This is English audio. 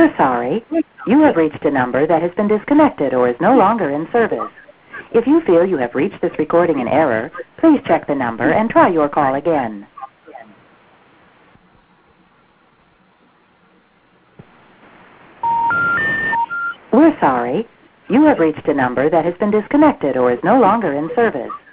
We're sorry. You have reached a number that has been disconnected or is no longer in service. If you feel you have reached this recording in error, please check the number and try your call again. We're sorry. You have reached a number that has been disconnected or is no longer in service.